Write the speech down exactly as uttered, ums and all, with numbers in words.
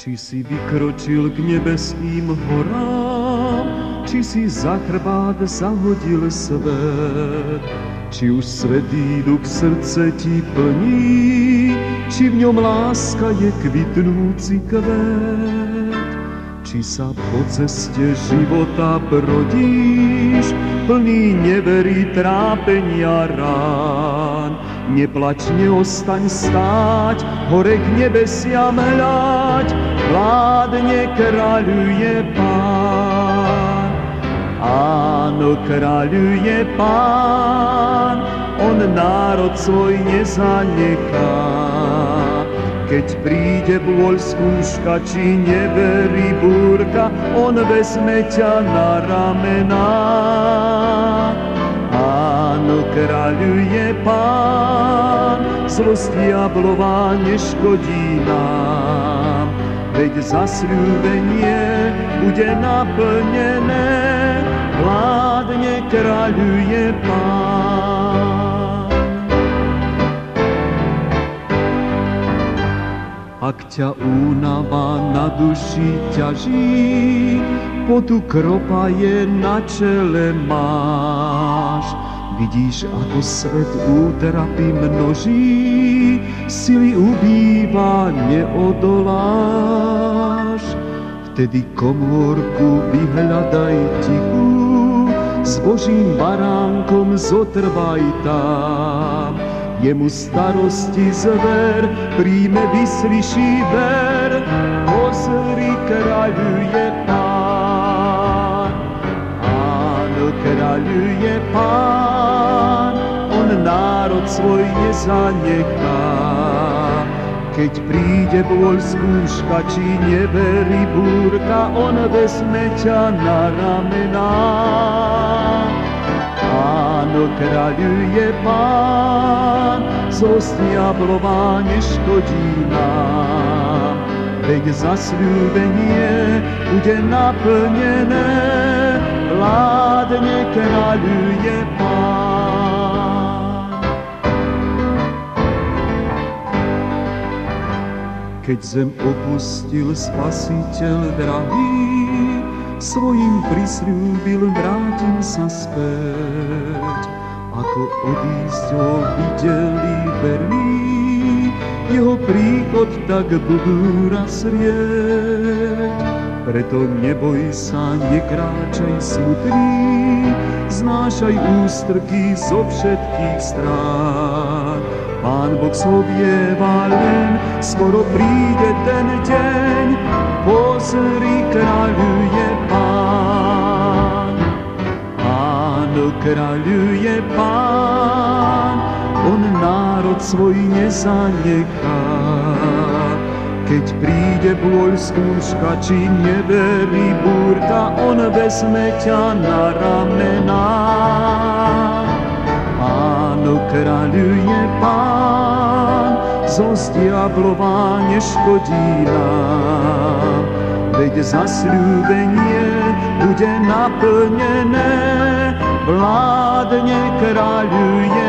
Či si vykročil k nebeským horám, či si za chrbát zahodil svet, či už svätý Duch srdce ti plní, či v ňom láska je kvitnúci kvet. Či sa po ceste života brodíš, plný neverí, trápenia, rán. Neplač, neostaň stáť, hore k nebesiam hľaď, vládne, kráľuje Pán. Áno, kráľuje Pán, on národ svoj nezanechá. Keď príde bôľ, skúška, či neverí búrka, on vezme ťa na ramená. Áno, kráľuje Pán, zlosť diablová neškodí nám, veď zasľúbenie bude naplnené, vládne, kráľuje Pán. Ak ťa únava na duši ťaží, potu kropa je na čele máš. Vidíš, ako svet útrapy množí, sily ubýva, neodoláš. Vtedy komórku vyhľadaj tichú, s Božím baránkom zotrvaj tam. Jemu starosti zver, príjme, vyslyší, ver, pozri, kráľuje Pán. Áno, kráľuje Pán, on národ svoj nezanechá. Keď príde bôľ, skúška, či neverí búrka, on vezme ťa na ramená. Áno, kráľuje Pán, zlosť diablová neškodí nám, veď zasľúbenie bude naplnené, vládne, kráľuje Pán. Keď zem opustil Spasiteľ drahý, svojim prisľúbil, vrátim sa späť. Ako odísť ho videli verní, jeho príchod tak budú raz rieť. Preto neboj sa, nekráčaj smutný, znášaj ústrky zo všetkých strán. Pán Boh zhovieva len, skoro príde ten deň, pozri, kráľuje Pán. Áno, kráľuje Pán, on národ svoj nezanechá. Keď príde bôľ, skúška, či neverí búrka, on vezme ťa na ramená. Áno, kráľuje Pán, zlosť diablová neškodí nám, veď zasľúbenie bude naplnené, vládne, kráľuje